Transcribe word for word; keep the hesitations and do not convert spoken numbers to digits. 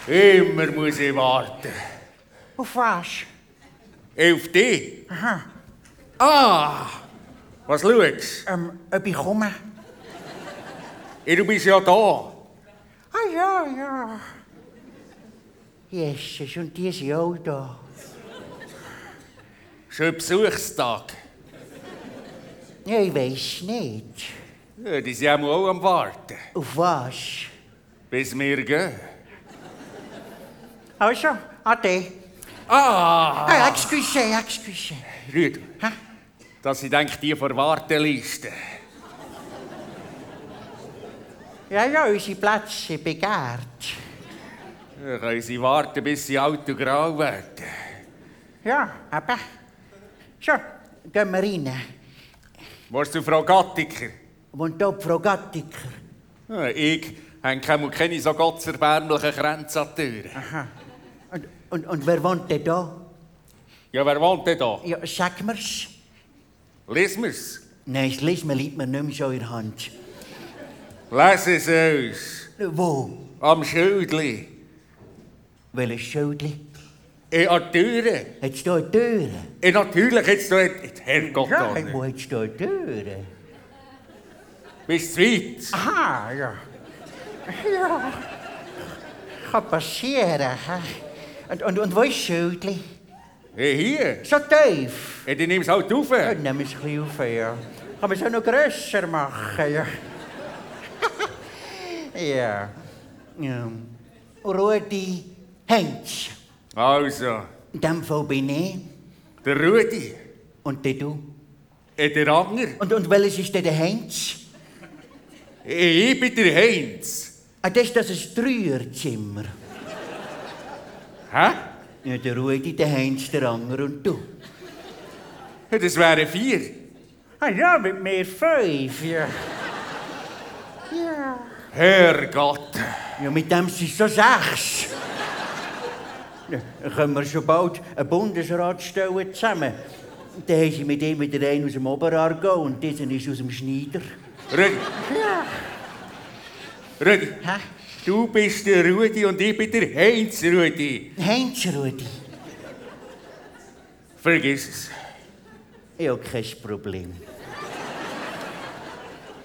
Immer muss ich warten. Auf was? Auf dich? Aha. Ah! Was schaust Ähm, ob ich komme? du? Du bist ja da. Ah ja, ja. Jesus, und die sind auch da. Schon Besuchstag. Ja, ich weiss nicht. Ja, die sind auch am Warten. Auf was? Bis wir gehen. Also, ade. Ah! Ah, excuse, excuse. Rüd, Hä? dass ich denke, die vor Warteliste. Ja, ja, unsere Plätze sind begehrt. Ja, können sie warten, bis sie alt und grau werden. Ja, aber. So, gehen wir rein. Willst du Frau Gattiker? Wohnt da die Frau Gattiker? Ja, ich habe keine, keine so gottserbärmlichen Kränze an die Tür. Aha. Und, und, und wer wohnt denn da? Ja, wer wohnt denn da? Ja, sag mir's. Lies mir's. Nein, das Lesen liegt mir nicht mehr so in der Hand. Lass es aus. Wo? Am Schildli. Welches Schildli? In an die Türe. Hat es da eine Tür? Eh, natürlich, jetzt da jetzt Herrgott Ja, da. wo hat es da eine Tür? Bist du weit? Aha, ja. Ja. Kann passieren. hä? Und, und, und wo ist das Schildli? Hey, hier. So tief. Eh, dann nimm es halt auf. Ja, nehmen wir es ein bisschen auf, ja. Kann man es auch noch grösser machen, ja. ja. ja. Rudi Heinz. Also, In dem Fall bin ich. der Rudi. Und der du. Eh, der Anger. Und, und welches ist denn der Heinz? Eh, ich bin der Heinz. Ah, das ist das ein Dreierzimmer. Hä? Ja, der Rudi, der Heinz, der Anger und du. Ja, das wären vier. Ah ja, mit mir fünf, ja. Ja. Herrgott. Ja, mit dem sind es so sechs. Ja, dann können wir schon bald einen Bundesrat stellen zusammen. Dann haben sie mit ihm wieder einen aus dem Oberaargau und dieser ist aus dem Schneider. Rudi. Ja. Rudi. Hä? Du bist der Rudi und ich bin der Heinz Rudi. Heinz, Rudi. Vergiss es. Ja, kein Problem.